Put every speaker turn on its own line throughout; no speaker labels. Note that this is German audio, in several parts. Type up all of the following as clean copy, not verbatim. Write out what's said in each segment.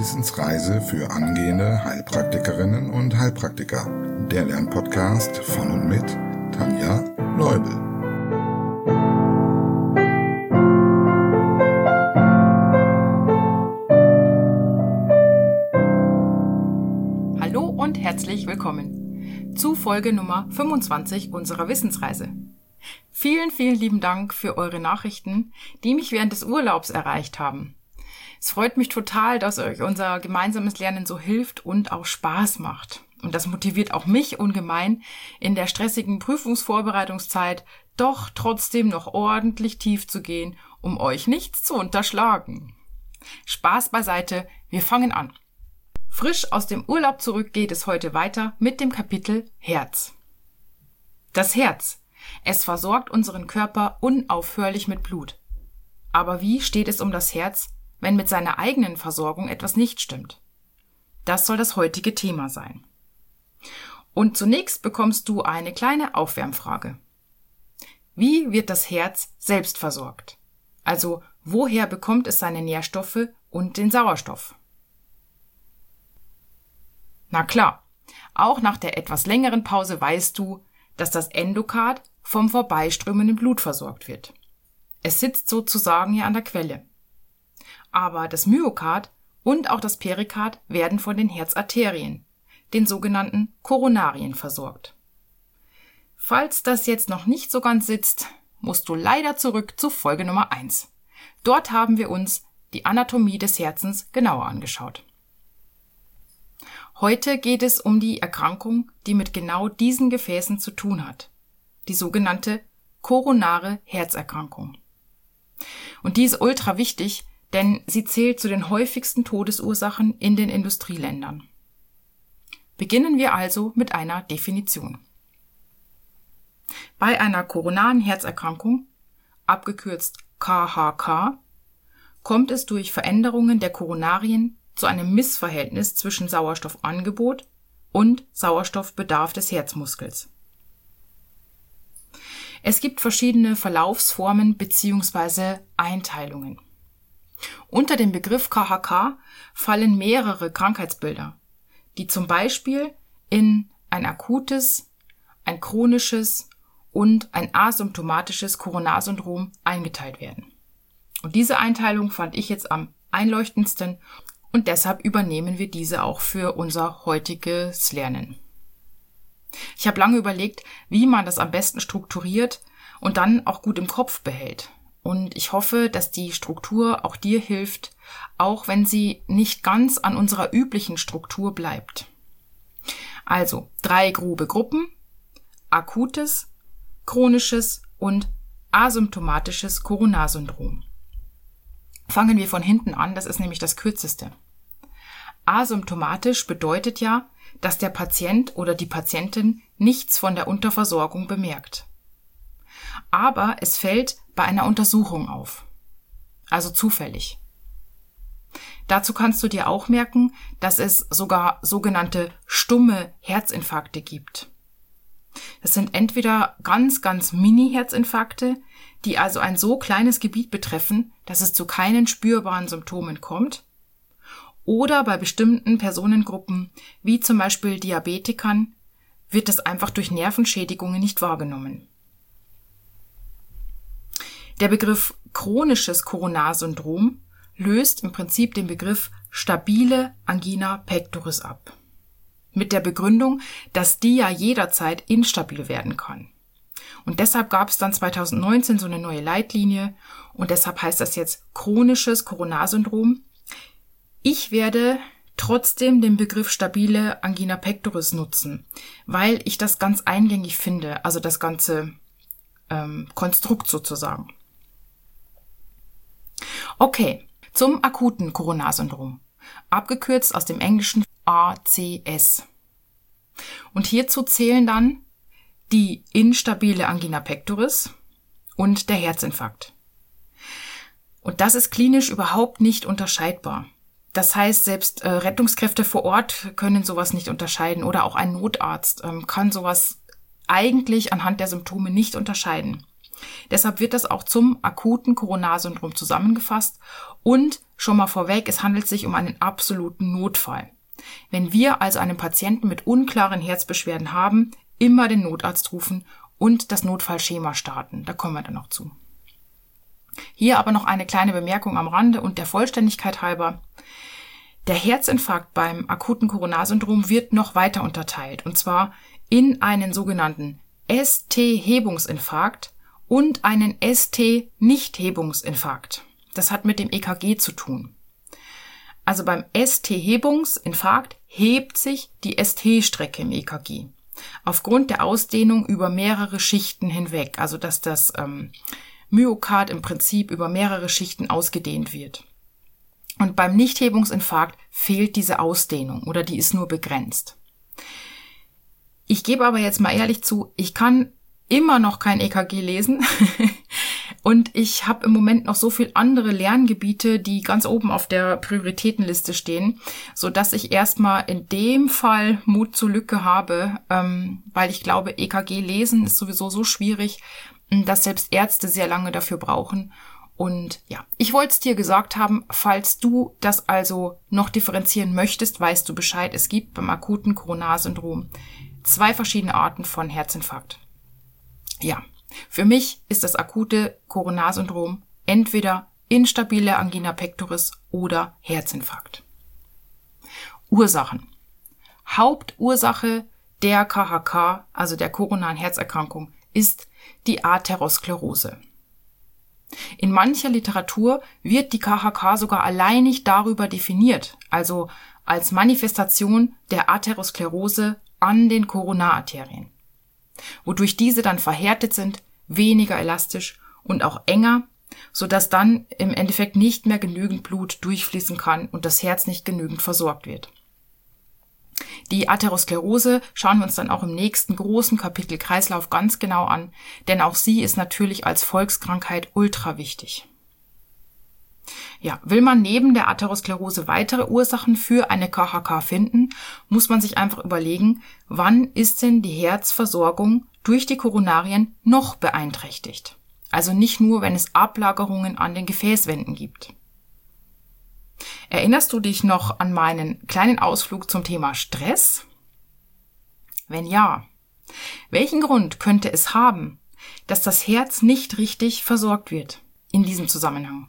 Wissensreise für angehende Heilpraktikerinnen und Heilpraktiker. Der Lernpodcast von und mit Tanja Leubel.
Hallo und herzlich willkommen zu Folge Nummer 25 unserer Wissensreise. Vielen, vielen lieben Dank für eure Nachrichten, die mich während des Urlaubs erreicht haben. Es freut mich total, dass euch unser gemeinsames Lernen so hilft und auch Spaß macht. Und das motiviert auch mich ungemein, in der stressigen Prüfungsvorbereitungszeit doch trotzdem noch ordentlich tief zu gehen, um euch nichts zu unterschlagen. Spaß beiseite, wir fangen an. Frisch aus dem Urlaub zurück geht es heute weiter mit dem Kapitel Herz. Das Herz. Es versorgt unseren Körper unaufhörlich mit Blut. Aber wie steht es um das Herz, wenn mit seiner eigenen Versorgung etwas nicht stimmt? Das soll das heutige Thema sein. Und zunächst bekommst du eine kleine Aufwärmfrage. Wie wird das Herz selbst versorgt? Also, woher bekommt es seine Nährstoffe und den Sauerstoff? Na klar, auch nach der etwas längeren Pause weißt du, dass das Endokard vom vorbeiströmenden Blut versorgt wird. Es sitzt sozusagen hier an der Quelle. Aber das Myokard und auch das Perikard werden von den Herzarterien, den sogenannten Koronarien, versorgt. Falls das jetzt noch nicht so ganz sitzt, musst du leider zurück zu Folge Nummer 1. Dort haben wir uns die Anatomie des Herzens genauer angeschaut. Heute geht es um die Erkrankung, die mit genau diesen Gefäßen zu tun hat. Die sogenannte koronare Herzerkrankung. Und die ist ultra wichtig, denn sie zählt zu den häufigsten Todesursachen in den Industrieländern. Beginnen wir also mit einer Definition. Bei einer koronaren Herzerkrankung, abgekürzt KHK, kommt es durch Veränderungen der Koronarien zu einem Missverhältnis zwischen Sauerstoffangebot und Sauerstoffbedarf des Herzmuskels. Es gibt verschiedene Verlaufsformen bzw. Einteilungen. Unter dem Begriff KHK fallen mehrere Krankheitsbilder, die zum Beispiel in ein akutes, ein chronisches und ein asymptomatisches Koronarsyndrom eingeteilt werden. Und diese Einteilung fand ich jetzt am einleuchtendsten und deshalb übernehmen wir diese auch für unser heutiges Lernen. Ich habe lange überlegt, wie man das am besten strukturiert und dann auch gut im Kopf behält. Und ich hoffe, dass die Struktur auch dir hilft, auch wenn sie nicht ganz an unserer üblichen Struktur bleibt. Also 3 grobe Gruppen: akutes, chronisches und asymptomatisches Koronarsyndrom. Fangen wir von hinten an, das ist nämlich das kürzeste. Asymptomatisch bedeutet ja, dass der Patient oder die Patientin nichts von der Unterversorgung bemerkt. Aber es fällt bei einer Untersuchung auf. Also zufällig. Dazu kannst du dir auch merken, dass es sogar sogenannte stumme Herzinfarkte gibt. Das sind entweder ganz, ganz Mini-Herzinfarkte, die also ein so kleines Gebiet betreffen, dass es zu keinen spürbaren Symptomen kommt, oder bei bestimmten Personengruppen, wie zum Beispiel Diabetikern, wird es einfach durch Nervenschädigungen nicht wahrgenommen. Der Begriff chronisches Koronarsyndrom löst im Prinzip den Begriff stabile Angina pectoris ab. Mit der Begründung, dass die ja jederzeit instabil werden kann. Und deshalb gab es dann 2019 so eine neue Leitlinie und deshalb heißt das jetzt chronisches Koronarsyndrom. Ich werde trotzdem den Begriff stabile Angina pectoris nutzen, weil ich das ganz eingängig finde, also das ganze Konstrukt sozusagen. Okay, zum akuten Koronarsyndrom, abgekürzt aus dem Englischen ACS. Und hierzu zählen dann die instabile Angina pectoris und der Herzinfarkt. Und das ist klinisch überhaupt nicht unterscheidbar. Das heißt, selbst Rettungskräfte vor Ort können sowas nicht unterscheiden oder auch ein Notarzt kann sowas eigentlich anhand der Symptome nicht unterscheiden. Deshalb wird das auch zum akuten Coronarsyndrom zusammengefasst und schon mal vorweg, es handelt sich um einen absoluten Notfall. Wenn wir also einen Patienten mit unklaren Herzbeschwerden haben, immer den Notarzt rufen und das Notfallschema starten. Da kommen wir dann noch zu. Hier aber noch eine kleine Bemerkung am Rande und der Vollständigkeit halber. Der Herzinfarkt beim akuten Coronarsyndrom wird noch weiter unterteilt, und zwar in einen sogenannten ST-Hebungsinfarkt und einen ST-Nicht-Hebungsinfarkt. Das hat mit dem EKG zu tun. Also beim ST-Hebungsinfarkt hebt sich die ST-Strecke im EKG aufgrund der Ausdehnung über mehrere Schichten hinweg, also dass das Myokard im Prinzip über mehrere Schichten ausgedehnt wird. Und beim Nichthebungsinfarkt fehlt diese Ausdehnung oder die ist nur begrenzt. Ich gebe aber jetzt mal ehrlich zu, ich kann immer noch kein EKG lesen und ich habe im Moment noch so viel andere Lerngebiete, die ganz oben auf der Prioritätenliste stehen, so dass ich erstmal in dem Fall Mut zur Lücke habe, weil ich glaube, EKG lesen ist sowieso so schwierig, dass selbst Ärzte sehr lange dafür brauchen. Und ja, ich wollte es dir gesagt haben, falls du das also noch differenzieren möchtest, weißt du Bescheid, es gibt beim akuten Coronarsyndrom 2 verschiedene Arten von Herzinfarkt. Ja, für mich ist das akute Coronarsyndrom entweder instabile Angina pectoris oder Herzinfarkt. Ursachen. Hauptursache der KHK, also der koronaren Herzerkrankung, ist die Atherosklerose. In mancher Literatur wird die KHK sogar alleinig darüber definiert, also als Manifestation der Atherosklerose an den Koronararterien, wodurch diese dann verhärtet sind, weniger elastisch und auch enger, sodass dann im Endeffekt nicht mehr genügend Blut durchfließen kann und das Herz nicht genügend versorgt wird. Die Atherosklerose schauen wir uns dann auch im nächsten großen Kapitel Kreislauf ganz genau an, denn auch sie ist natürlich als Volkskrankheit ultra wichtig. Ja, will man neben der Atherosklerose weitere Ursachen für eine KHK finden, muss man sich einfach überlegen, wann ist denn die Herzversorgung durch die Koronarien noch beeinträchtigt? Also nicht nur, wenn es Ablagerungen an den Gefäßwänden gibt. Erinnerst du dich noch an meinen kleinen Ausflug zum Thema Stress? Wenn ja, welchen Grund könnte es haben, dass das Herz nicht richtig versorgt wird in diesem Zusammenhang?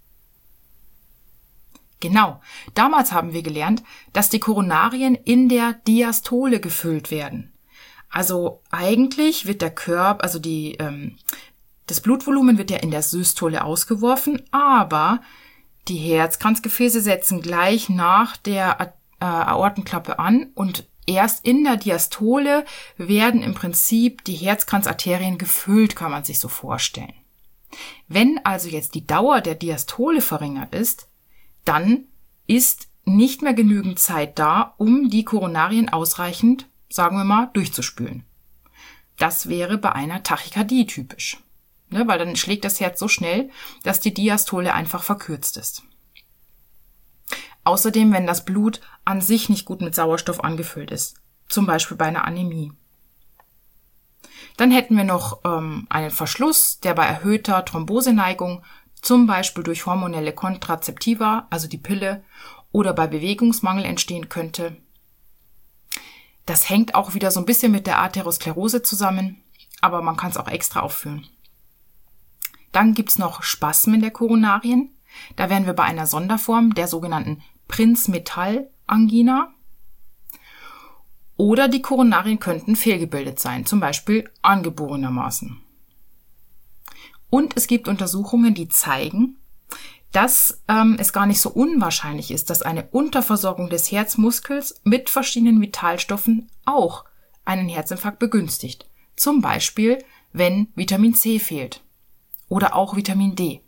Genau, damals haben wir gelernt, dass die Koronarien in der Diastole gefüllt werden. Also eigentlich wird der Körper, also das Blutvolumen wird ja in der Systole ausgeworfen, aber die Herzkranzgefäße setzen gleich nach der Aortenklappe an und erst in der Diastole werden im Prinzip die Herzkranzarterien gefüllt, kann man sich so vorstellen. Wenn also jetzt die Dauer der Diastole verringert ist, dann ist nicht mehr genügend Zeit da, um die Koronarien ausreichend, sagen wir mal, durchzuspülen. Das wäre bei einer Tachykardie typisch. Weil dann schlägt das Herz so schnell, dass die Diastole einfach verkürzt ist. Außerdem, wenn das Blut an sich nicht gut mit Sauerstoff angefüllt ist, zum Beispiel bei einer Anämie. Dann hätten wir noch einen Verschluss, der bei erhöhter Thromboseneigung, zum Beispiel durch hormonelle Kontrazeptiva, also die Pille, oder bei Bewegungsmangel entstehen könnte. Das hängt auch wieder so ein bisschen mit der Atherosklerose zusammen, aber man kann es auch extra aufführen. Dann gibt's noch Spasmen der Koronarien. Da wären wir bei einer Sonderform der sogenannten Prinzmetall-Angina. Oder die Koronarien könnten fehlgebildet sein, zum Beispiel angeborenermaßen. Und es gibt Untersuchungen, die zeigen, dass es gar nicht so unwahrscheinlich ist, dass eine Unterversorgung des Herzmuskels mit verschiedenen Vitalstoffen auch einen Herzinfarkt begünstigt. Zum Beispiel, wenn Vitamin C fehlt. Oder auch Vitamin D.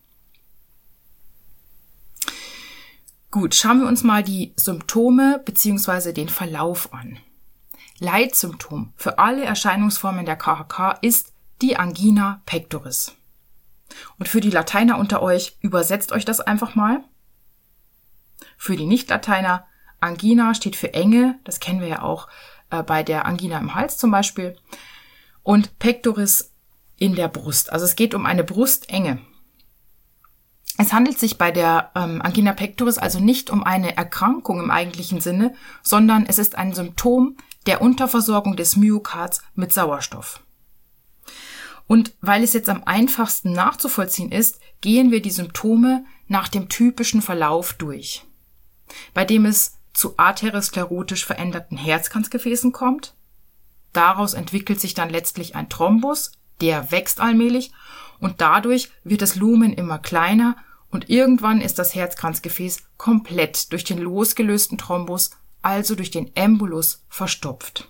Gut, schauen wir uns mal die Symptome bzw. den Verlauf an. Leitsymptom für alle Erscheinungsformen der KHK ist die Angina pectoris. Und für die Lateiner unter euch, übersetzt euch das einfach mal. Für die Nicht-Lateiner, Angina steht für Enge, das kennen wir ja auch bei der Angina im Hals zum Beispiel. Und pectoris in der Brust. Also es geht um eine Brustenge. Es handelt sich bei der Angina pectoris also nicht um eine Erkrankung im eigentlichen Sinne, sondern es ist ein Symptom der Unterversorgung des Myokards mit Sauerstoff. Und weil es jetzt am einfachsten nachzuvollziehen ist, gehen wir die Symptome nach dem typischen Verlauf durch, bei dem es zu arteriosklerotisch veränderten Herzkranzgefäßen kommt. Daraus entwickelt sich dann letztlich ein Thrombus, der wächst allmählich und dadurch wird das Lumen immer kleiner und irgendwann ist das Herzkranzgefäß komplett durch den losgelösten Thrombus, also durch den Embolus, verstopft.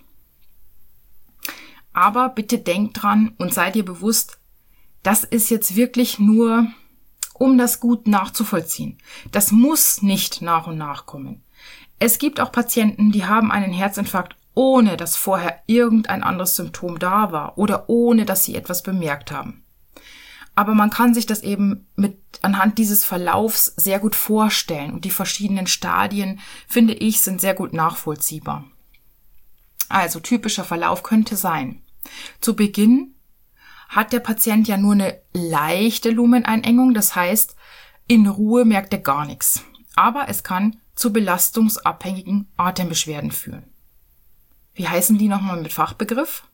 Aber bitte denkt dran und seid ihr bewusst, das ist jetzt wirklich nur, um das gut nachzuvollziehen. Das muss nicht nach und nach kommen. Es gibt auch Patienten, die haben einen Herzinfarkt, ohne dass vorher irgendein anderes Symptom da war oder ohne dass sie etwas bemerkt haben. Aber man kann sich das eben anhand dieses Verlaufs sehr gut vorstellen und die verschiedenen Stadien, finde ich, sind sehr gut nachvollziehbar. Also typischer Verlauf könnte sein: Zu Beginn hat der Patient ja nur eine leichte Lumeneinengung, das heißt, in Ruhe merkt er gar nichts. Aber es kann zu belastungsabhängigen Atembeschwerden führen. Wie heißen die nochmal mit Fachbegriff?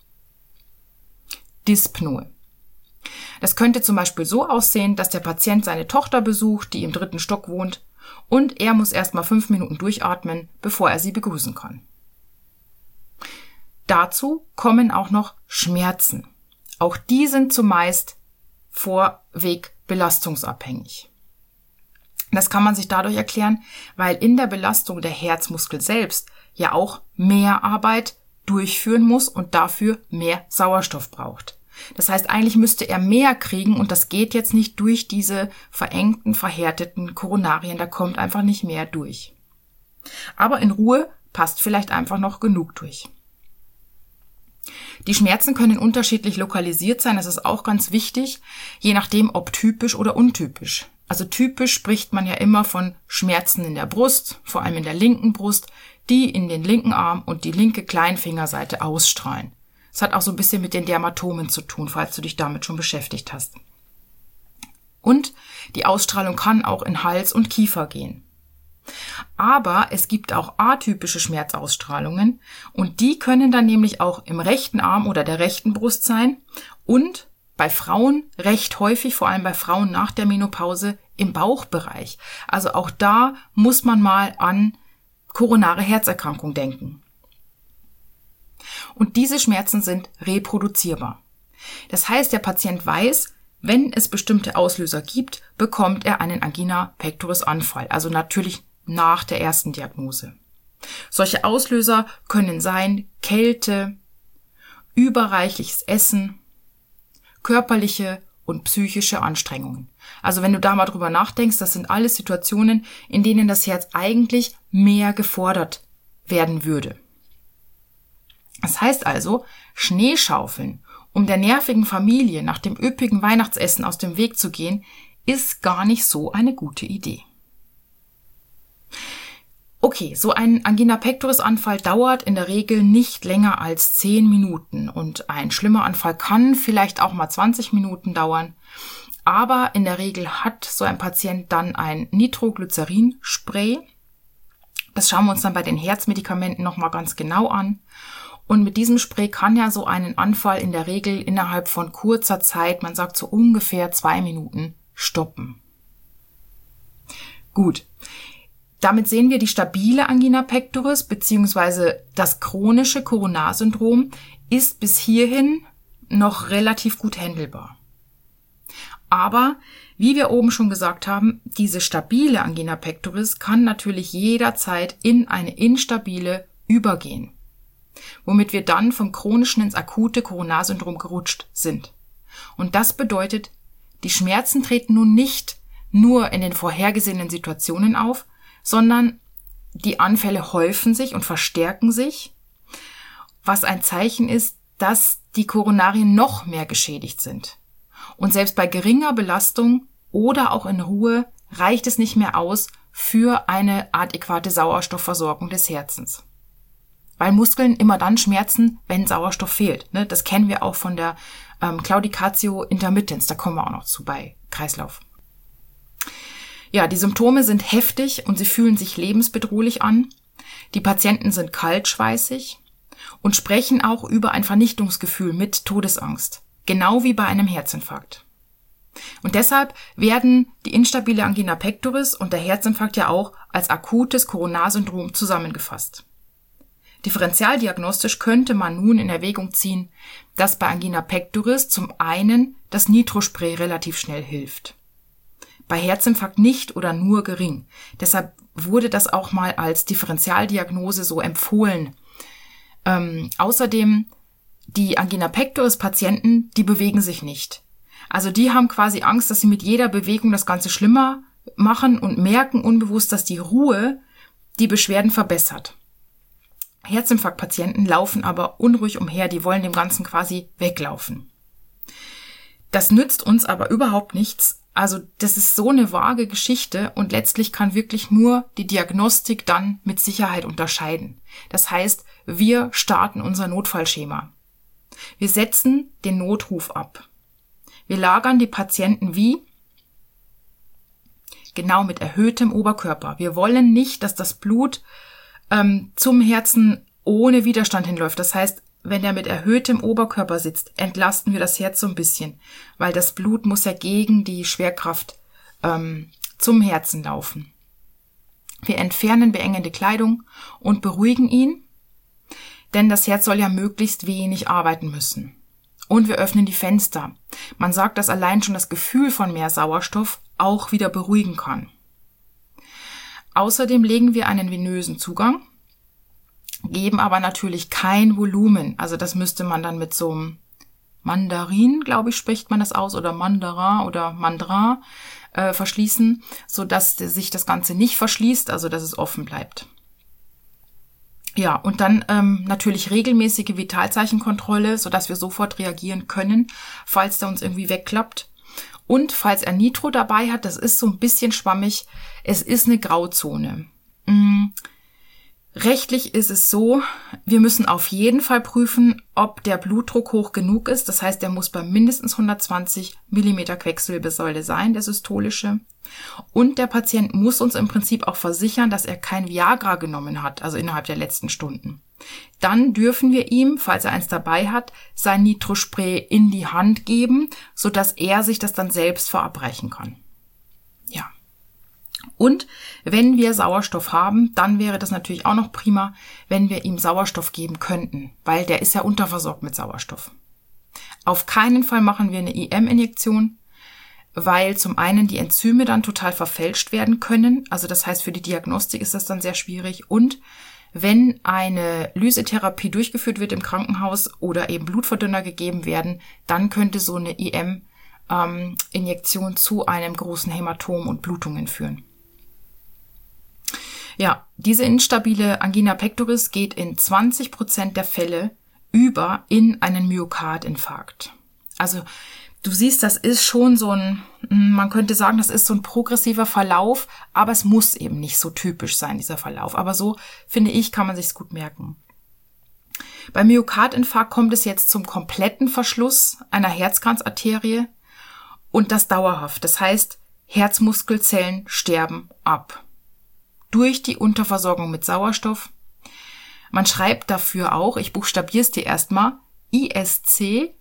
Dyspnoe. Das könnte zum Beispiel so aussehen, dass der Patient seine Tochter besucht, die im 3. Stock wohnt, und er muss erstmal 5 Minuten durchatmen, bevor er sie begrüßen kann. Dazu kommen auch noch Schmerzen. Auch die sind zumeist vorweg belastungsabhängig. Das kann man sich dadurch erklären, weil in der Belastung der Herzmuskel selbst ja auch mehr Arbeit durchführen muss und dafür mehr Sauerstoff braucht. Das heißt, eigentlich müsste er mehr kriegen und das geht jetzt nicht durch diese verengten, verhärteten Koronarien, da kommt einfach nicht mehr durch. Aber in Ruhe passt vielleicht einfach noch genug durch. Die Schmerzen können unterschiedlich lokalisiert sein, das ist auch ganz wichtig, je nachdem, ob typisch oder untypisch. Also typisch spricht man ja immer von Schmerzen in der Brust, vor allem in der linken Brust, die in den linken Arm und die linke Kleinfingerseite ausstrahlen. Das hat auch so ein bisschen mit den Dermatomen zu tun, falls du dich damit schon beschäftigt hast. Und die Ausstrahlung kann auch in Hals und Kiefer gehen. Aber es gibt auch atypische Schmerzausstrahlungen und die können dann nämlich auch im rechten Arm oder der rechten Brust sein und bei Frauen recht häufig, vor allem bei Frauen nach der Menopause, im Bauchbereich. Also auch da muss man mal an koronare Herzerkrankung denken. Und diese Schmerzen sind reproduzierbar. Das heißt, der Patient weiß, wenn es bestimmte Auslöser gibt, bekommt er einen Angina pectoris Anfall, also natürlich nach der ersten Diagnose. Solche Auslöser können sein Kälte, überreichliches Essen, körperliche und psychische Anstrengungen. Also wenn du da mal drüber nachdenkst, das sind alles Situationen, in denen das Herz eigentlich mehr gefordert werden würde. Das heißt also, Schneeschaufeln, um der nervigen Familie nach dem üppigen Weihnachtsessen aus dem Weg zu gehen, ist gar nicht so eine gute Idee. Okay, so ein Angina pectoris Anfall dauert in der Regel nicht länger als 10 Minuten und ein schlimmer Anfall kann vielleicht auch mal 20 Minuten dauern. Aber in der Regel hat so ein Patient dann ein Nitroglycerin-Spray. Das schauen wir uns dann bei den Herzmedikamenten nochmal ganz genau an. Und mit diesem Spray kann ja so einen Anfall in der Regel innerhalb von kurzer Zeit, man sagt so ungefähr 2 Minuten, stoppen. Gut. Damit sehen wir, die stabile Angina pectoris bzw. das chronische Koronarsyndrom ist bis hierhin noch relativ gut handelbar. Aber, wie wir oben schon gesagt haben, diese stabile Angina pectoris kann natürlich jederzeit in eine instabile übergehen, womit wir dann vom chronischen ins akute Koronarsyndrom gerutscht sind. Und das bedeutet, die Schmerzen treten nun nicht nur in den vorhergesehenen Situationen auf, sondern die Anfälle häufen sich und verstärken sich, was ein Zeichen ist, dass die Koronarien noch mehr geschädigt sind. Und selbst bei geringer Belastung oder auch in Ruhe reicht es nicht mehr aus für eine adäquate Sauerstoffversorgung des Herzens. weil Muskeln immer dann schmerzen, wenn Sauerstoff fehlt. Ne? Das kennen wir auch von der Claudicatio intermittens, da kommen wir auch noch zu bei Kreislauf. Ja, die Symptome sind heftig und sie fühlen sich lebensbedrohlich an. Die Patienten sind kaltschweißig und sprechen auch über ein Vernichtungsgefühl mit Todesangst, genau wie bei einem Herzinfarkt. Und deshalb werden die instabile Angina pectoris und der Herzinfarkt ja auch als akutes Koronarsyndrom zusammengefasst. Differentialdiagnostisch könnte man nun in Erwägung ziehen, dass bei Angina pectoris zum einen das Nitrospray relativ schnell hilft. Bei Herzinfarkt nicht oder nur gering. Deshalb wurde das auch mal als Differentialdiagnose so empfohlen. Außerdem die Angina pectoris Patienten, die bewegen sich nicht. Also die haben quasi Angst, dass sie mit jeder Bewegung das Ganze schlimmer machen und merken unbewusst, dass die Ruhe die Beschwerden verbessert. Herzinfarktpatienten laufen aber unruhig umher, die wollen dem Ganzen quasi weglaufen. Das nützt uns aber überhaupt nichts. Also das ist so eine vage Geschichte und letztlich kann wirklich nur die Diagnostik dann mit Sicherheit unterscheiden. Das heißt, wir starten unser Notfallschema. Wir setzen den Notruf ab. Wir lagern die Patienten wie? Genau, mit erhöhtem Oberkörper. Wir wollen nicht, dass das Blut zum Herzen ohne Widerstand hinläuft. Das heißt, wenn der mit erhöhtem Oberkörper sitzt, entlasten wir das Herz so ein bisschen, weil das Blut muss ja gegen die Schwerkraft zum Herzen laufen. Wir entfernen beengende Kleidung und beruhigen ihn, denn das Herz soll ja möglichst wenig arbeiten müssen. Und wir öffnen die Fenster. Man sagt, dass allein schon das Gefühl von mehr Sauerstoff auch wieder beruhigen kann. Außerdem legen wir einen venösen Zugang, geben aber natürlich kein Volumen. Also das müsste man dann mit so einem Mandarin, glaube ich, spricht man das aus, oder Mandarin oder Mandrin verschließen, sodass sich das Ganze nicht verschließt, also dass es offen bleibt. Ja, und dann natürlich regelmäßige Vitalzeichenkontrolle, sodass wir sofort reagieren können, falls der uns irgendwie wegklappt. Und falls er Nitro dabei hat, das ist so ein bisschen schwammig, es ist eine Grauzone. Rechtlich ist es so, wir müssen auf jeden Fall prüfen, ob der Blutdruck hoch genug ist. Das heißt, der muss bei mindestens 120 mm Quecksilbersäule sein, der systolische. Und der Patient muss uns im Prinzip auch versichern, dass er kein Viagra genommen hat, also innerhalb der letzten Stunden. Dann dürfen wir ihm, falls er eins dabei hat, sein Nitrospray in die Hand geben, sodass er sich das dann selbst verabreichen kann. Ja. Und wenn wir Sauerstoff haben, dann wäre das natürlich auch noch prima, wenn wir ihm Sauerstoff geben könnten, weil der ist ja unterversorgt mit Sauerstoff. Auf keinen Fall machen wir eine IM-Injektion, weil zum einen die Enzyme dann total verfälscht werden können. Also das heißt, für die Diagnostik ist das dann sehr schwierig. Und wenn eine Lysetherapie durchgeführt wird im Krankenhaus oder eben Blutverdünner gegeben werden, dann könnte so eine IM-Injektion zu einem großen Hämatom und Blutungen führen. Ja, diese instabile Angina pectoris geht in 20% der Fälle über in einen Myokardinfarkt. Also du siehst, das ist schon so man könnte sagen, das ist so ein progressiver Verlauf, aber es muss eben nicht so typisch sein, dieser Verlauf. Aber so, finde ich, kann man sich's gut merken. Beim Myokardinfarkt kommt es jetzt zum kompletten Verschluss einer Herzkranzarterie und das dauerhaft. Das heißt, Herzmuskelzellen sterben ab. Durch die Unterversorgung mit Sauerstoff. Man schreibt dafür auch, ich buchstabiere es dir erstmal, ISCHEMIE.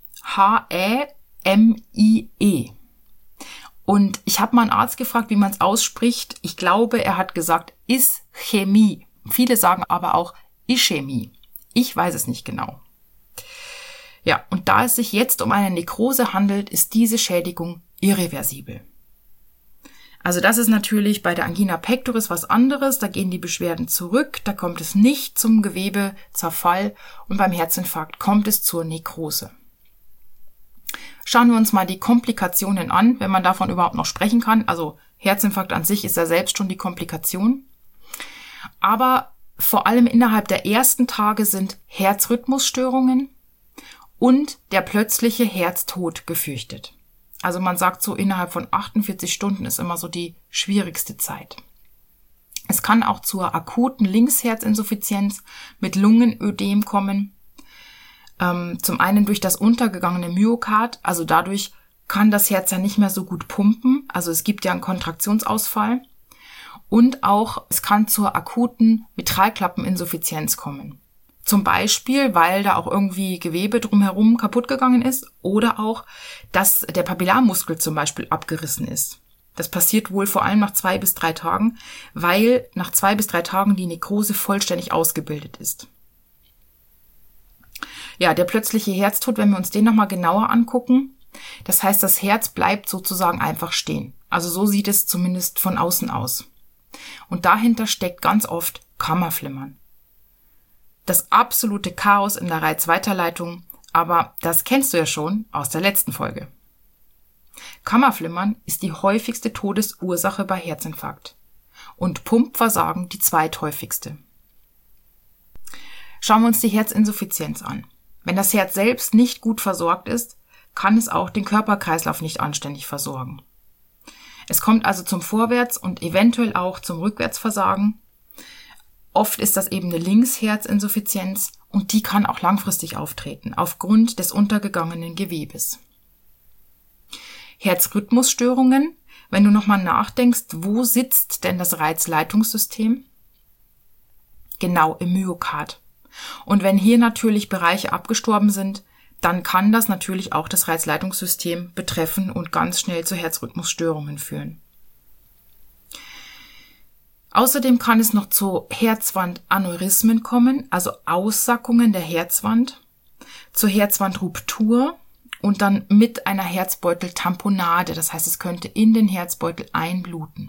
Und ich habe mal einen Arzt gefragt, wie man es ausspricht. Ich glaube, er hat gesagt Ischämie. Viele sagen aber auch Ischämie. Ich weiß es nicht genau. Ja, und da es sich jetzt um eine Nekrose handelt, ist diese Schädigung irreversibel. Also das ist natürlich bei der Angina pectoris was anderes. Da gehen die Beschwerden zurück, da kommt es nicht zum Gewebezerfall und beim Herzinfarkt kommt es zur Nekrose. Schauen wir uns mal die Komplikationen an, wenn man davon überhaupt noch sprechen kann. Also Herzinfarkt an sich ist ja selbst schon die Komplikation. Aber vor allem innerhalb der ersten Tage sind Herzrhythmusstörungen und der plötzliche Herztod gefürchtet. Also man sagt so, innerhalb von 48 Stunden ist immer so die schwierigste Zeit. Es kann auch zur akuten Linksherzinsuffizienz mit Lungenödem kommen. Zum einen durch das untergegangene Myokard, also dadurch kann das Herz ja nicht mehr so gut pumpen, also es gibt ja einen Kontraktionsausfall. Und auch es kann zur akuten Mitralklappeninsuffizienz kommen. Zum Beispiel, weil da auch irgendwie Gewebe drumherum kaputt gegangen ist oder auch, dass der Papillarmuskel zum Beispiel abgerissen ist. Das passiert wohl vor allem nach 2 bis 3 Tagen, weil nach 2 bis 3 Tagen die Nekrose vollständig ausgebildet ist. Ja, der plötzliche Herztod, wenn wir uns den nochmal genauer angucken, das heißt, das Herz bleibt sozusagen einfach stehen. Also so sieht es zumindest von außen aus. Und dahinter steckt ganz oft Kammerflimmern. Das absolute Chaos in der Reizweiterleitung, aber das kennst du ja schon aus der letzten Folge. Kammerflimmern ist die häufigste Todesursache bei Herzinfarkt und Pumpversagen die zweithäufigste. Schauen wir uns die Herzinsuffizienz an. Wenn das Herz selbst nicht gut versorgt ist, kann es auch den Körperkreislauf nicht anständig versorgen. Es kommt also zum Vorwärts- und eventuell auch zum Rückwärtsversagen. Oft ist das eben eine Linksherzinsuffizienz und die kann auch langfristig auftreten, aufgrund des untergegangenen Gewebes. Herzrhythmusstörungen, wenn du nochmal nachdenkst, wo sitzt denn das Reizleitungssystem? Genau im Myokard. Und wenn hier natürlich Bereiche abgestorben sind, dann kann das natürlich auch das Reizleitungssystem betreffen und ganz schnell zu Herzrhythmusstörungen führen. Außerdem kann es noch zu Herzwandaneurysmen kommen, also Aussackungen der Herzwand, zur Herzwandruptur und dann mit einer Herzbeuteltamponade, das heißt, es könnte in den Herzbeutel einbluten.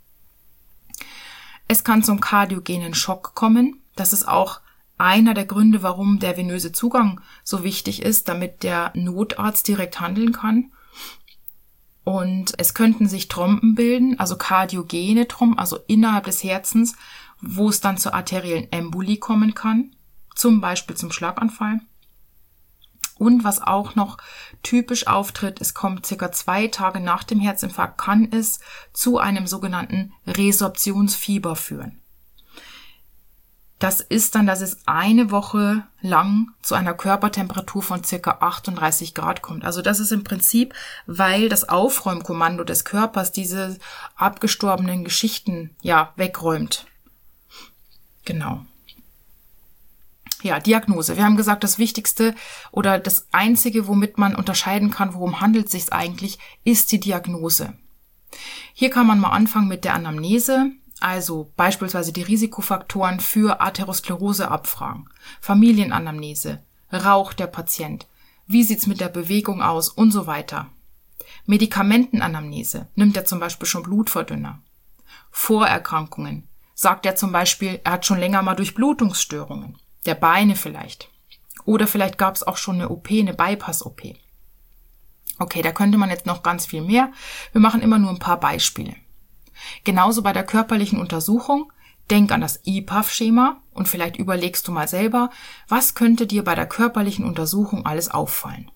Es kann zum kardiogenen Schock kommen, das ist auch einer der Gründe, warum der venöse Zugang so wichtig ist, damit der Notarzt direkt handeln kann. Und es könnten sich Tromben bilden, also kardiogene Tromben, also innerhalb des Herzens, wo es dann zur arteriellen Embolie kommen kann, zum Beispiel zum Schlaganfall. Und was auch noch typisch auftritt, es kommt circa 2 Tage nach dem Herzinfarkt, kann es zu einem sogenannten Resorptionsfieber führen. Das ist dann, dass es eine Woche lang zu einer Körpertemperatur von ca. 38 Grad kommt. Also das ist im Prinzip, weil das Aufräumkommando des Körpers diese abgestorbenen Geschichten wegräumt. Genau. Ja, Diagnose. Wir haben gesagt, das Wichtigste oder das Einzige, womit man unterscheiden kann, worum handelt es sich eigentlich, ist die Diagnose. Hier kann man mal anfangen mit der Anamnese. Also beispielsweise die Risikofaktoren für Atherosklerose abfragen, Familienanamnese, raucht der Patient, wie sieht's mit der Bewegung aus und so weiter. Medikamentenanamnese, nimmt er zum Beispiel schon Blutverdünner. Vorerkrankungen, sagt er zum Beispiel, er hat schon länger mal Durchblutungsstörungen, der Beine vielleicht. Oder vielleicht gab es auch schon eine OP, eine Bypass-OP. Okay, da könnte man jetzt noch ganz viel mehr. Wir machen immer nur ein paar Beispiele. Genauso bei der körperlichen Untersuchung, denk an das IPAF-Schema und vielleicht überlegst du mal selber, was könnte dir bei der körperlichen Untersuchung alles auffallen.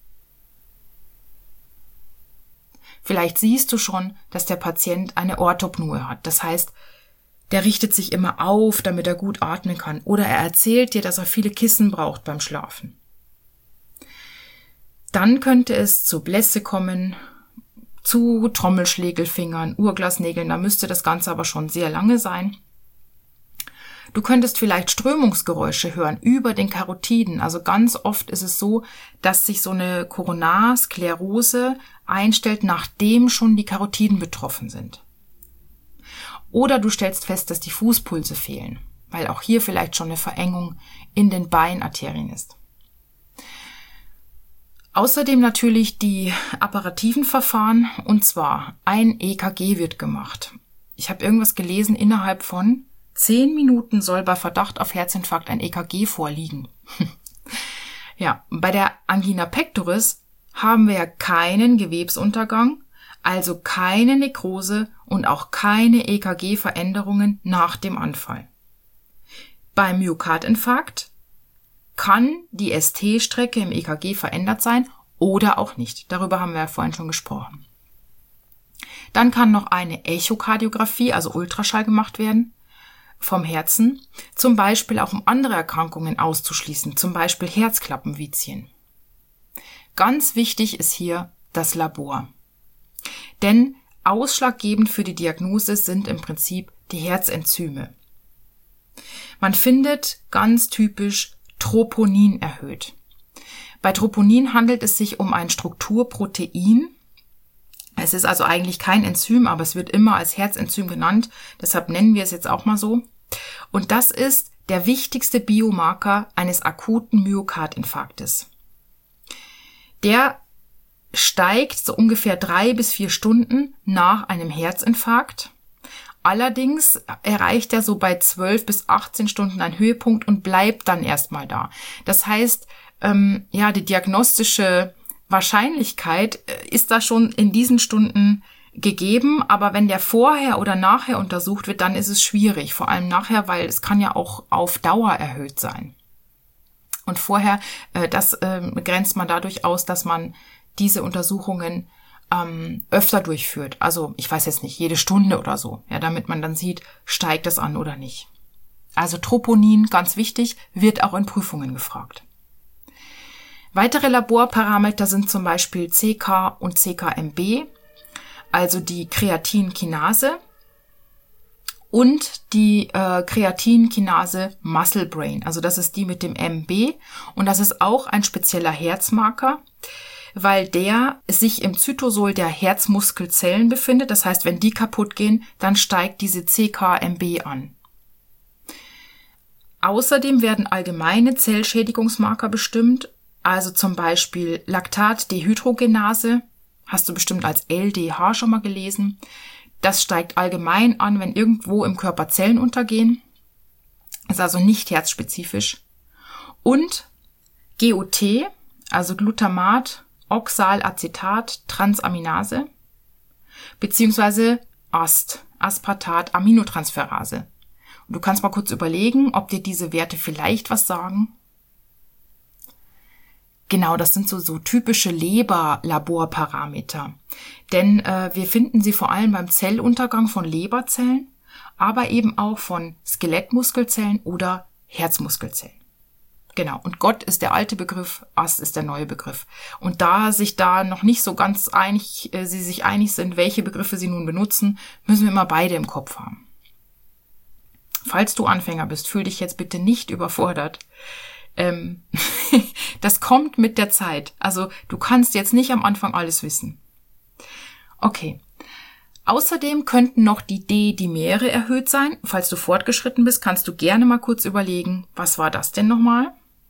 Vielleicht siehst du schon, dass der Patient eine Orthopnoe hat, das heißt, der richtet sich immer auf, damit er gut atmen kann, oder er erzählt dir, dass er viele Kissen braucht beim Schlafen. Dann könnte es zu Blässe kommen, zu Trommelschlägelfingern, Uhrglasnägeln, da müsste das Ganze aber schon sehr lange sein. Du könntest vielleicht Strömungsgeräusche hören über den Karotiden. Also ganz oft ist es so, dass sich so eine Koronarsklerose einstellt, nachdem schon die Karotiden betroffen sind. Oder du stellst fest, dass die Fußpulse fehlen, weil auch hier vielleicht schon eine Verengung in den Beinarterien ist. Außerdem natürlich die apparativen Verfahren, und zwar ein EKG wird gemacht. Ich habe irgendwas gelesen, innerhalb von 10 Minuten soll bei Verdacht auf Herzinfarkt ein EKG vorliegen. Ja, bei der Angina pectoris haben wir ja keinen Gewebsuntergang, also keine Nekrose und auch keine EKG-Veränderungen nach dem Anfall. Beim Myokardinfarkt kann die ST-Strecke im EKG verändert sein oder auch nicht. Darüber haben wir ja vorhin schon gesprochen. Dann kann noch eine Echokardiographie, also Ultraschall, gemacht werden vom Herzen, zum Beispiel auch um andere Erkrankungen auszuschließen, zum Beispiel Herzklappenvizien. Ganz wichtig ist hier das Labor. Denn ausschlaggebend für die Diagnose sind im Prinzip die Herzenzyme. Man findet ganz typisch Troponin erhöht. Bei Troponin handelt es sich um ein Strukturprotein. Es ist also eigentlich kein Enzym, aber es wird immer als Herzenzym genannt. Deshalb nennen wir es jetzt auch mal so. Und das ist der wichtigste Biomarker eines akuten Myokardinfarktes. Der steigt so ungefähr 3 bis 4 Stunden nach einem Herzinfarkt. Allerdings erreicht er so bei 12 bis 18 Stunden einen Höhepunkt und bleibt dann erstmal da. Das heißt, die diagnostische Wahrscheinlichkeit ist da schon in diesen Stunden gegeben, aber wenn der vorher oder nachher untersucht wird, dann ist es schwierig, vor allem nachher, weil es kann ja auch auf Dauer erhöht sein. Und vorher, das grenzt man dadurch aus, dass man diese Untersuchungen öfter durchführt. Also ich weiß jetzt nicht, jede Stunde oder so, ja, damit man dann sieht, steigt es an oder nicht. Also Troponin, ganz wichtig, wird auch in Prüfungen gefragt. Weitere Laborparameter sind zum Beispiel CK und CKMB, also die Kreatinkinase und die Kreatinkinase Muscle Brain. Also das ist die mit dem MB und das ist auch ein spezieller Herzmarker, weil der sich im Zytosol der Herzmuskelzellen befindet. Das heißt, wenn die kaputt gehen, dann steigt diese CKMB an. Außerdem werden allgemeine Zellschädigungsmarker bestimmt, also zum Beispiel Laktatdehydrogenase, hast du bestimmt als LDH schon mal gelesen. Das steigt allgemein an, wenn irgendwo im Körper Zellen untergehen. Ist also nicht herzspezifisch. Und GOT, also Glutamat, Oxalacetat, Transaminase, beziehungsweise AST, Aspartat-Aminotransferase. Und du kannst mal kurz überlegen, ob dir diese Werte vielleicht was sagen. Genau, das sind so typische Leberlaborparameter. Denn wir finden sie vor allem beim Zelluntergang von Leberzellen, aber eben auch von Skelettmuskelzellen oder Herzmuskelzellen. Genau, und Gott ist der alte Begriff, Ast ist der neue Begriff. Und da sich da noch nicht so ganz sie sich einig sind, welche Begriffe sie nun benutzen, müssen wir immer beide im Kopf haben. Falls du Anfänger bist, fühl dich jetzt bitte nicht überfordert. Das kommt mit der Zeit. Also du kannst jetzt nicht am Anfang alles wissen. Okay. Außerdem könnten noch die D-Dimere erhöht sein. Falls du fortgeschritten bist, kannst du gerne mal kurz überlegen, was war das denn nochmal?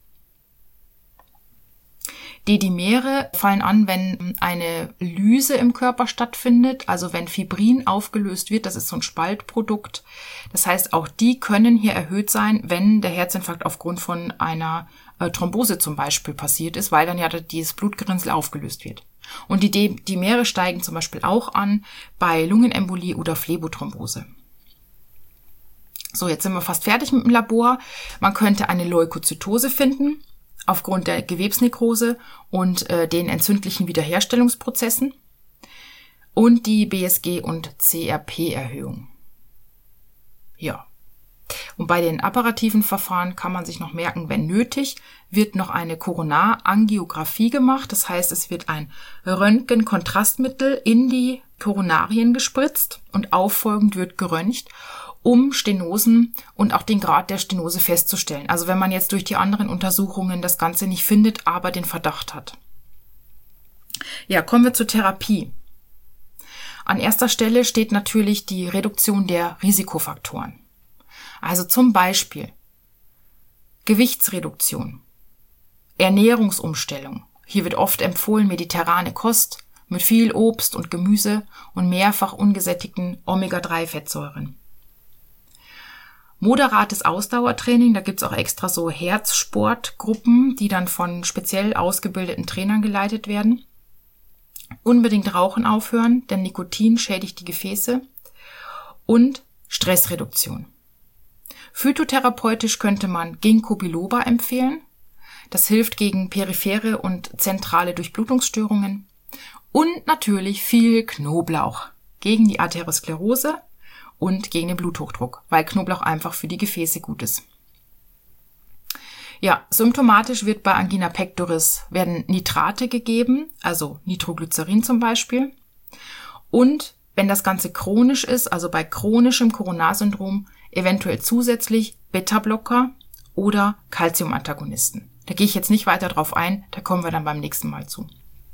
D-Dimere fallen an, wenn eine Lyse im Körper stattfindet, also wenn Fibrin aufgelöst wird, das ist so ein Spaltprodukt. Das heißt, auch die können hier erhöht sein, wenn der Herzinfarkt aufgrund von einer Thrombose zum Beispiel passiert ist, weil dann ja dieses Blutgerinnsel aufgelöst wird. Und die D-Dimere steigen zum Beispiel auch an bei Lungenembolie oder Phlebothrombose. So, jetzt sind wir fast fertig mit dem Labor. Man könnte eine Leukozytose finden, aufgrund der Gewebsnekrose und den entzündlichen Wiederherstellungsprozessen und die BSG- und CRP-Erhöhung. Ja. Und bei den apparativen Verfahren kann man sich noch merken, wenn nötig, wird noch eine Koronarangiographie gemacht. Das heißt, es wird ein Röntgenkontrastmittel in die Koronarien gespritzt und auffolgend wird geröntgt, um Stenosen und auch den Grad der Stenose festzustellen. Also wenn man jetzt durch die anderen Untersuchungen das Ganze nicht findet, aber den Verdacht hat. Ja, kommen wir zur Therapie. An erster Stelle steht natürlich die Reduktion der Risikofaktoren. Also zum Beispiel Gewichtsreduktion, Ernährungsumstellung. Hier wird oft empfohlen mediterrane Kost mit viel Obst und Gemüse und mehrfach ungesättigten Omega-3-Fettsäuren. Moderates Ausdauertraining, da gibt's auch extra so Herzsportgruppen, die dann von speziell ausgebildeten Trainern geleitet werden. Unbedingt Rauchen aufhören, denn Nikotin schädigt die Gefäße. Und Stressreduktion. Phytotherapeutisch könnte man Ginkgo biloba empfehlen. Das hilft gegen periphere und zentrale Durchblutungsstörungen. Und natürlich viel Knoblauch gegen die Arteriosklerose und gegen den Bluthochdruck, weil Knoblauch einfach für die Gefäße gut ist. Ja, symptomatisch wird bei Angina pectoris werden Nitrate gegeben, also Nitroglycerin zum Beispiel. Und wenn das Ganze chronisch ist, also bei chronischem Coronarsyndrom, eventuell zusätzlich Beta-Blocker oder Calcium-Antagonisten. Da gehe ich jetzt nicht weiter drauf ein, da kommen wir dann beim nächsten Mal zu.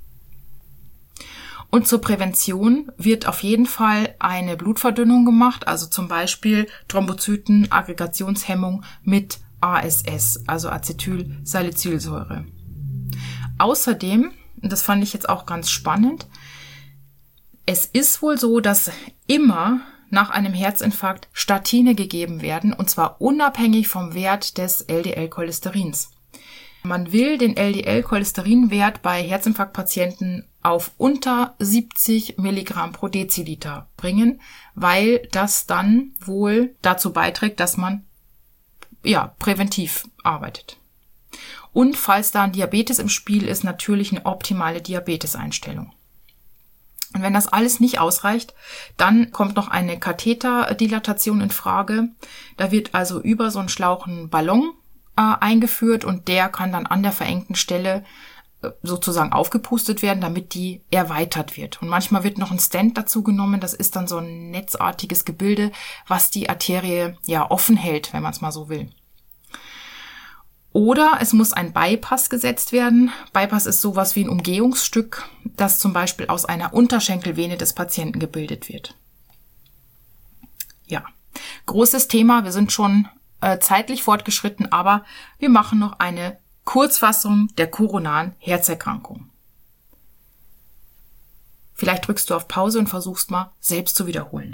Und zur Prävention wird auf jeden Fall eine Blutverdünnung gemacht, also zum Beispiel Thrombozytenaggregationshemmung mit ASS, also Acetylsalicylsäure. Außerdem, und das fand ich jetzt auch ganz spannend, es ist wohl so, dass immer nach einem Herzinfarkt Statine gegeben werden, und zwar unabhängig vom Wert des LDL-Cholesterins. Man will den LDL-Cholesterinwert bei Herzinfarktpatienten auf unter 70 Milligramm pro Deziliter bringen, weil das dann wohl dazu beiträgt, dass man präventiv arbeitet. Und falls da ein Diabetes im Spiel ist, natürlich eine optimale Diabeteseinstellung. Und wenn das alles nicht ausreicht, dann kommt noch eine Katheterdilatation in Frage. Da wird also über so einen Schlauch ein Ballon eingeführt und der kann dann an der verengten Stelle sozusagen aufgepustet werden, damit die erweitert wird. Und manchmal wird noch ein Stent dazu genommen. Das ist dann so ein netzartiges Gebilde, was die Arterie offen hält, wenn man es mal so will. Oder es muss ein Bypass gesetzt werden. Bypass ist sowas wie ein Umgehungsstück, das zum Beispiel aus einer Unterschenkelvene des Patienten gebildet wird. Ja, großes Thema. Wir sind schon zeitlich fortgeschritten, aber wir machen noch eine Kurzfassung der koronaren Herzerkrankung. Vielleicht drückst du auf Pause und versuchst mal selbst zu wiederholen.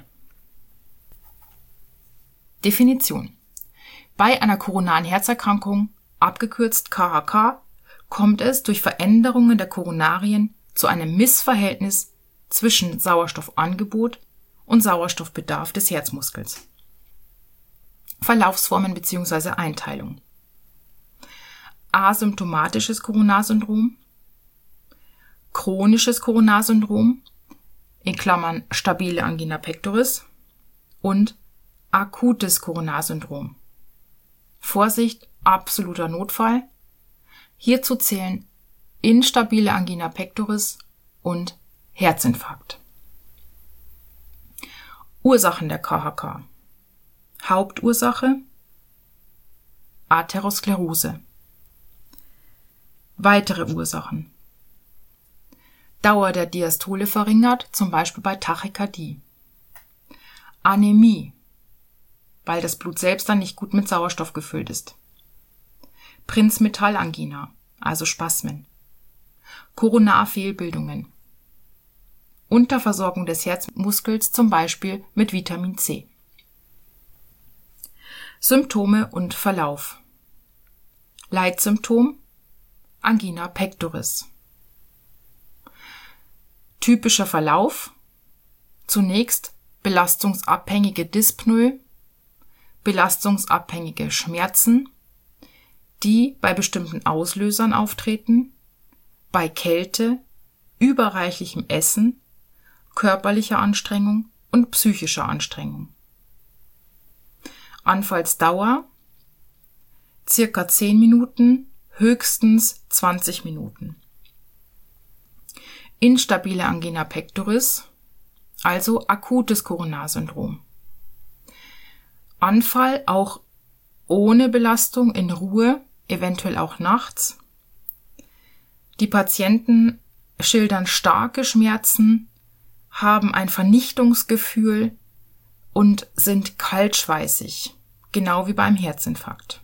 Definition. Bei einer koronaren Herzerkrankung, abgekürzt KHK, kommt es durch Veränderungen der Koronarien zu einem Missverhältnis zwischen Sauerstoffangebot und Sauerstoffbedarf des Herzmuskels. Verlaufsformen bzw. Einteilung. Asymptomatisches Koronarsyndrom, chronisches Koronarsyndrom, in Klammern stabile Angina pectoris, und akutes Koronarsyndrom. Vorsicht, absoluter Notfall. Hierzu zählen instabile Angina pectoris und Herzinfarkt. Ursachen der KHK. Hauptursache: Arteriosklerose. Weitere Ursachen: Dauer der Diastole verringert, zum Beispiel bei Tachykardie. Anämie, weil das Blut selbst dann nicht gut mit Sauerstoff gefüllt ist. Prinzmetallangina, also Spasmen. Koronarfehlbildungen. Unterversorgung des Herzmuskels, zum Beispiel mit Vitamin C. Symptome und Verlauf. Leitsymptom: Angina pectoris. Typischer Verlauf: Zunächst belastungsabhängige Dyspnoe, belastungsabhängige Schmerzen, die bei bestimmten Auslösern auftreten, bei Kälte, überreichlichem Essen, körperlicher Anstrengung und psychischer Anstrengung. Anfallsdauer: circa 10 Minuten, höchstens 20 Minuten. Instabile Angina pectoris, also akutes Koronarsyndrom. Anfall auch ohne Belastung, in Ruhe, eventuell auch nachts. Die Patienten schildern starke Schmerzen, haben ein Vernichtungsgefühl und sind kaltschweißig, genau wie beim Herzinfarkt.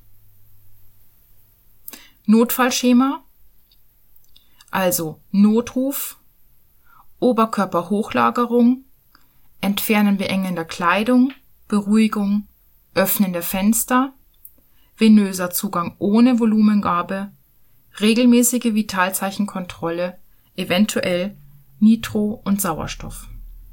Notfallschema: also Notruf, Oberkörperhochlagerung, Entfernen beengender Kleidung, Beruhigung, Öffnen der Fenster, venöser Zugang ohne Volumengabe, regelmäßige Vitalzeichenkontrolle, eventuell Nitro und Sauerstoff.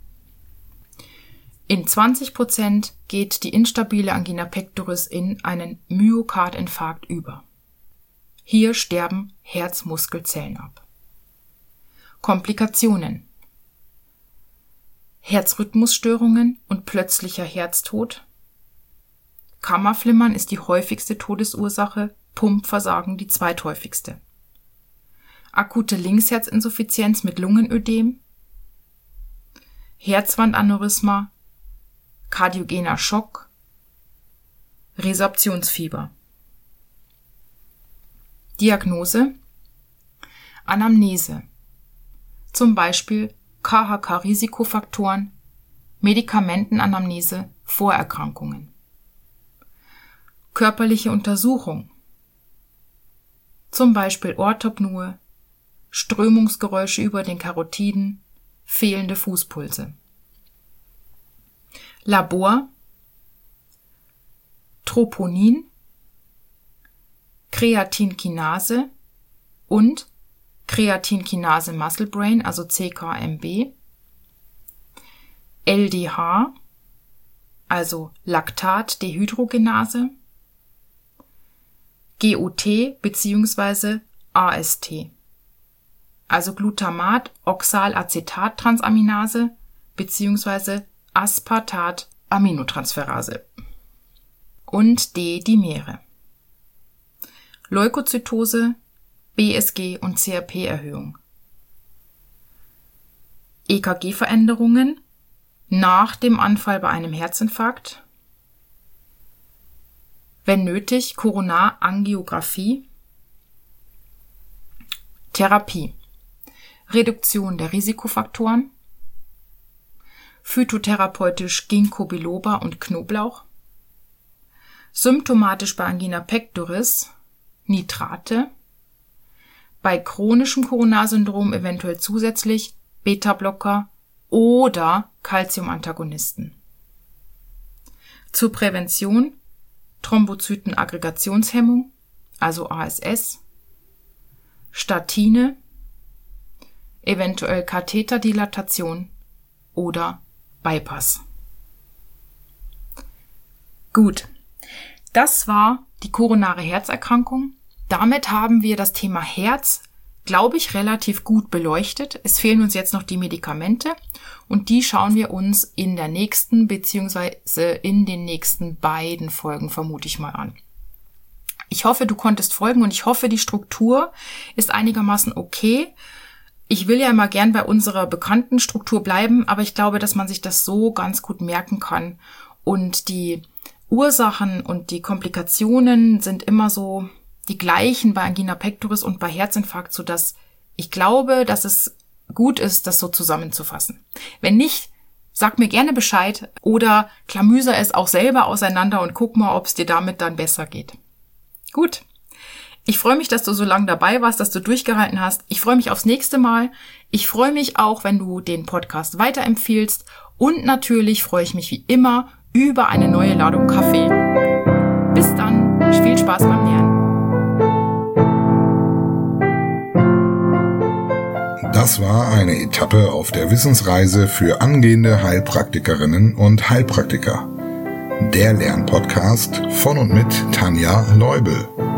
In 20% geht die instabile Angina pectoris in einen Myokardinfarkt über. Hier sterben Herzmuskelzellen ab. Komplikationen: Herzrhythmusstörungen und plötzlicher Herztod. Kammerflimmern ist die häufigste Todesursache, Pumpversagen die zweithäufigste. Akute Linksherzinsuffizienz mit Lungenödem, Herzwandaneurysma, kardiogener Schock, Resorptionsfieber. Diagnose: Anamnese, zum Beispiel KHK-Risikofaktoren, Medikamentenanamnese, Vorerkrankungen. Körperliche Untersuchung, zum Beispiel Orthopnoe, Strömungsgeräusche über den Karotiden, fehlende Fußpulse. Labor: Troponin, Kreatinkinase und Kreatinkinase Muscle Brain, also CKMB, LDH, also Laktatdehydrogenase, GOT bzw. AST, also Glutamat-Oxalacetat-Transaminase bzw. Aspartat-Aminotransferase und D-Dimere. Leukozytose, BSG und CRP-Erhöhung. EKG-Veränderungen nach dem Anfall bei einem Herzinfarkt. Wenn nötig, Koronarangiographie. Therapie: Reduktion der Risikofaktoren, phytotherapeutisch Ginkgo biloba und Knoblauch, symptomatisch bei Angina pectoris Nitrate, bei chronischem Koronarsyndrom eventuell zusätzlich Beta-Blocker oder Calciumantagonisten. Zur Prävention Thrombozytenaggregationshemmung, also ASS, Statine, eventuell Katheterdilatation oder Bypass. Gut, das war die koronare Herzerkrankung. Damit haben wir das Thema Herz, glaube ich, relativ gut beleuchtet. Es fehlen uns jetzt noch die Medikamente und die schauen wir uns in der nächsten bzw. in den nächsten beiden Folgen vermute ich mal an. Ich hoffe, du konntest folgen und ich hoffe, die Struktur ist einigermaßen okay. Ich will ja immer gern bei unserer bekannten Struktur bleiben, aber ich glaube, dass man sich das so ganz gut merken kann. Und die Ursachen und die Komplikationen sind immer so die gleichen bei Angina pectoris und bei Herzinfarkt, sodass ich glaube, dass es gut ist, das so zusammenzufassen. Wenn nicht, sag mir gerne Bescheid oder klamüser es auch selber auseinander und guck mal, ob es dir damit dann besser geht. Gut. Ich freue mich, dass du so lange dabei warst, dass du durchgehalten hast. Ich freue mich aufs nächste Mal. Ich freue mich auch, wenn du den Podcast weiterempfiehlst. Und natürlich freue ich mich wie immer über eine neue Ladung Kaffee. Bis dann. Viel Spaß beim Lernen.
Das war eine Etappe auf der Wissensreise für angehende Heilpraktikerinnen und Heilpraktiker. Der Lernpodcast von und mit Tanja Leubel.